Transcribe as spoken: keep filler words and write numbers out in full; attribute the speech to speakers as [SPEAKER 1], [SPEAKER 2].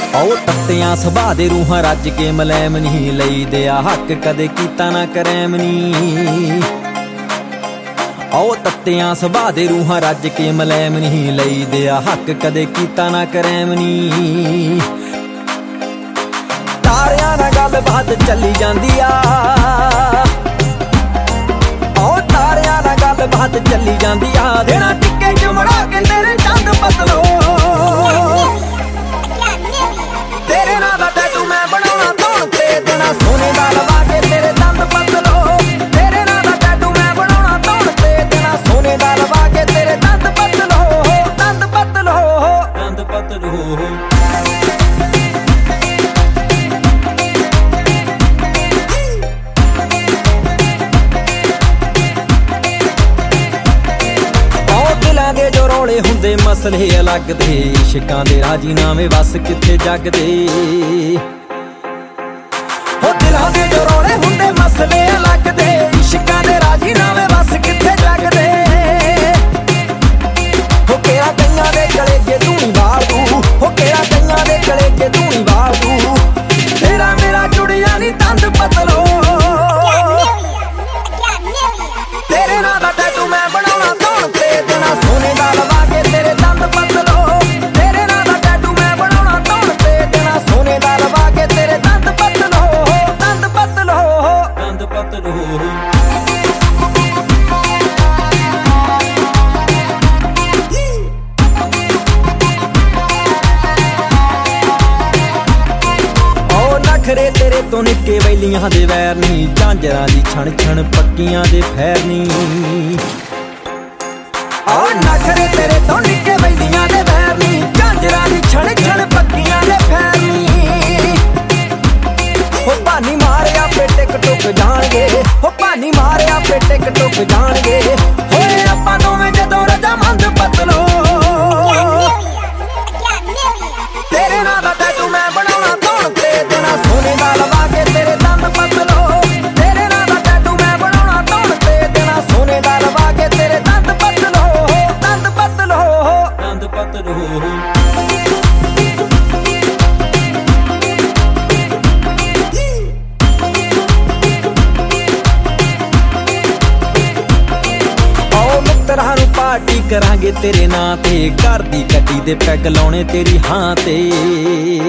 [SPEAKER 1] ਉਹ ਤੱਤਿਆਂ ਸੁਭਾਅ ਦੇ ਰੂਹਾਂ ਰੱਜ ਕੇ ਮਲੈਮ ਨਹੀਂ ਲਈ ਦਿਆ ਹੱਕ ਕਦੇ ਕੀਤਾ ਨਾ ਕਰੈਮ ਨੀ। ਉਹ ਤੱਤਿਆਂ ਸੁਭਾਅ ਦੇ ਰੂਹਾਂ ਰੱਜ ਕੇ ਮਲੈਮ ਨਹੀਂ ਲਈ ਦਿਆ ਹੱਕ ਕਦੇ ਕੀਤਾ ਨਾ ਕਰੈਮ ਨੀ। ਤਾਰਿਆਂ ਨਾਲ ਗੱਲਬਾਤ ਚੱਲੀ ਜਾਂਦੀ ਆ, ਉਹ ਤਾਰਿਆਂ ਨਾਲ ਗੱਲਬਾਤ ਚੱਲੀ ਜਾਂਦੀ ਆ। ਦੇਣਾ ਟਿੱਕੇ ਚੁਮੜਾ ਕੇ ਤੇਰੇ ਚੰਦ ਬਦਲੋ, ਤੇਰੇ ਨਾਂ ਦਾ ਟੈਟੂ ਮੈਂ ਬਣਾਉਣਾ ਧੌਣ ਤੇ। ਦੇਣਾ ਸੋਨੇ ਦਾ ਲਵਾ ਕੇ ਤੇਰੇ ਦੰਦ ਬਦਲੋ, ਤੇਰੇ ਨਾਂ ਦਾ ਟੈਟੂ ਮੈਂ ਬਣਾਉਣਾ ਧੌਣ ਤੇ। ਦੇਣਾ ਸੋਨੇ ਦਾ ਲਵਾ ਕੇ ਤੇਰੇ ਦੰਦ ਬਦਲੋ, ਦੰਦ ਬਦਲੋ, ਦੰਦ ਬਦਲੋ। ਦੇ ਜੋ ਰੌਲੇ ਹੁੰਦੇ ਮਸਲੇ ਅਲੱਗ ਦੇ, ਇਸ਼ਕਾਂ ਦੇ ਰਾਜੀਨਾਮੇ ਵਸ ਕਿੱਥੇ ਜਗਦੇ। ਹੋ ਦਿਲਾਂ ਦੇ ਜੋ ਰੌਲੇ ਹੁੰਦੇ ਮਸਲੇ ਅਲੱਗ ਦੇ, ਇਸ਼ਕਾਂ ਦੇ ਰਾਜੀਨਾਮੇ ਵਸ ਕਿੱਥੇ ਜਗਦੇ। ਹੋ ਕਿਹੜਾ ਕਈਆਂ ਦੇ ਗਲੇ ਜੇ ਤੂੰ ਨੀ ਵਾਲ ਤੂੰ, ਹੋ ਕਿਹੜਾ ਕਈਆਂ ਦੇ ਗਲੇ ਜੇ ਤੂੰ ਨੀ ਵਾਲ ਤੂੰ। ਤੇਰਾ ਮੇਰਾ ਜੁੜਿਆ ਨੀ ਤੰਦ ਬਦਲੋ, ਤੇਰੇ ਨਾਂ ਦਾ ਟੈਟੂ ਮੈਂ ਬਣਾਉਣਾ ਧੌਣ ਤੇ। ਦੇਣਾ ਸੋਨੇ ਦਾ ਲਵਾ ਕੇ ਤੇਰੇ ਦੰਦ ਬਦਲੋ, ਤੇਰੇ ਨਾਂ ਦਾ ਟੈਟੂ ਮੈਂ ਬਣਾਉਣਾ ਧੌਣ ਤੇ। ਦੇਣਾ ਸੋਨੇ ਦਾ ਲਵਾ ਕੇ ਤੇਰੇ ਦੰਦ ਬਦਲੋ, ਦੰਦ ਬਦਲੋ, ਦੰਦ ਬਦਲੋ। ਨਖਰੇ ਤੇਰੇ ਤੋਂ ਨਿੱਕੇ ਵੈਲੀਆਂ ਦੇ ਵੈਰ ਨੀ, ਝਾਂਜਰਾਂ ਦੀ ਛਣ ਛਣ ਪੱਕੀਆਂ ਦੇ ਫੈਰ ਨੀ। ਓ ਨਖਰੇ ਤੇਰੇ ਤੋਂ ਨਿੱਕੇ ਵੈਲੀਆਂ ਦੇ ਵੈਰ ਨੀ, ਝਾਂਜਰਾਂ ਦੀ ਛਣ ਛਣ ਪੱਕੀਆਂ ਦੇ ਫੈਰ ਨੀ। ਹੋ ਭਾਨੀ ਮਾਰਿਆ ਪੇ ਟਿਕ ਟੁਕ ਜਾਣਗੇ, ਹੋ ਭਾਨੀ ਮਾਰਿਆ ਪੇ ਟਿਕ ਟੁਕ ਜਾਣਗੇ। ਹੋਏ ਆਪਾਂ ਦੋਵੇਂ ਜਦੋਂ ਰਜਾਮੰਦ ਬਦਲੋ, ਤੇਰੇ ਨਾਂ ਦਾ ਟੈਟੂ ਮੈਂ ਬਣਾਉਣਾ ਧੌਣ ਤੇ। ਦੇਣਾ ਸੋਨੇ ਦਾ ਲਵਾ ਕੇ ਤੇਰੇ ਦੰਦ ਬਦਲੋ, ਤੇਰੇ ਨਾਂ ਦਾ ਟੈਟੂ ਮੈਂ ਬਣਾਉਣਾ ਧੌਣ ਤੇ। ਦੇਣਾ ਸੋਨੇ ਦਾ ਲਵਾ ਕੇ ਤੇਰੇ ਦੰਦ ਬਦਲੋ, ਦੰਦ ਬਦਲੋ, ਦੰਦ ਬਦਲੋ। ਮਿੱਤਰਾਂ ਨੂੰ ਪਾਰਟੀ ਕਰਾਂਗੇ ਤੇਰੇ ਨਾਂ ਤੇ, ਘਰ ਦੀ ਗੱਡੀ ਦੇ ਪੈਗ ਲਾਉਣੇ ਤੇਰੀ ਹਾਂ ਤੇ।